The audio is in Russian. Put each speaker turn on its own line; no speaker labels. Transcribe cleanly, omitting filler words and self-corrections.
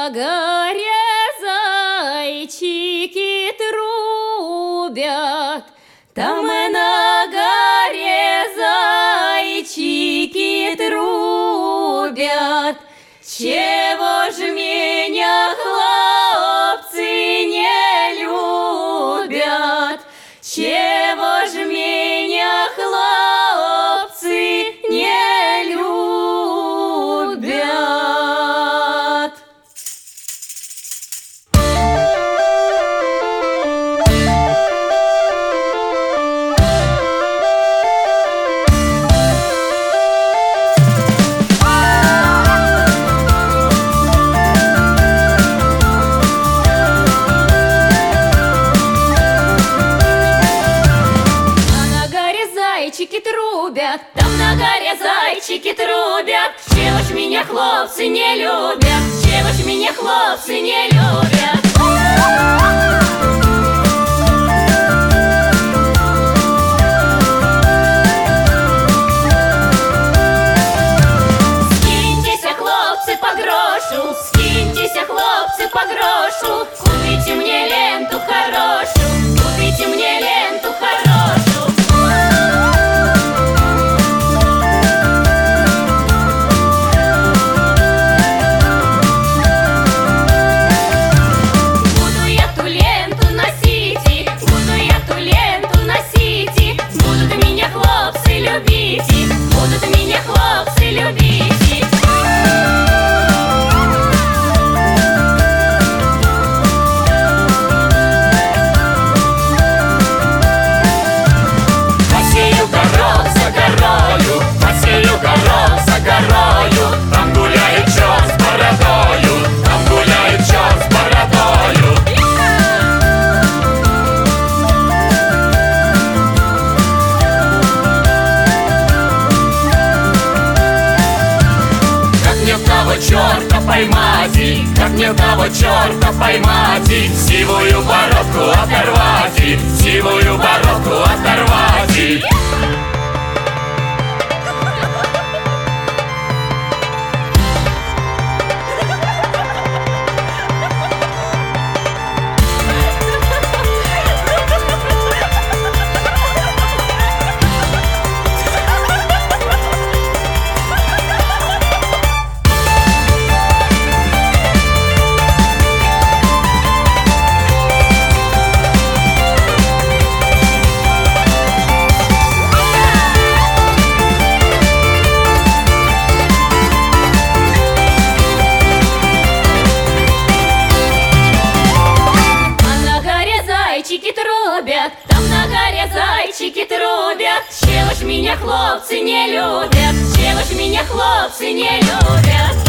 на горе зайчики трубят, там на горе зайчики трубят. Чего ж меня хлопцы не любят? Чего ж меня хлопцы не любят? Зайчики трубят, там на горе зайчики трубят. Чего ж меня хлопцы не любят? Чего ж меня хлопцы не любят? Скиньтесь, хлопцы, по грошу, скиньтесь, хлопцы, по грошу. Купите мне ленту хорошую, купите мне ленту хорошую. Будут меня хлопцы любить. Посею горох за горою, посею горох за горою. Там гуляет черт с бородою, там гуляет черт с бородою. Черта поймать, как мне того черта поймать, сивую бородку оторвать, сивую бородку оторвать. Там на горе зайчики трубят. Чего ж меня хлопцы не любят? Чего ж меня хлопцы не любят?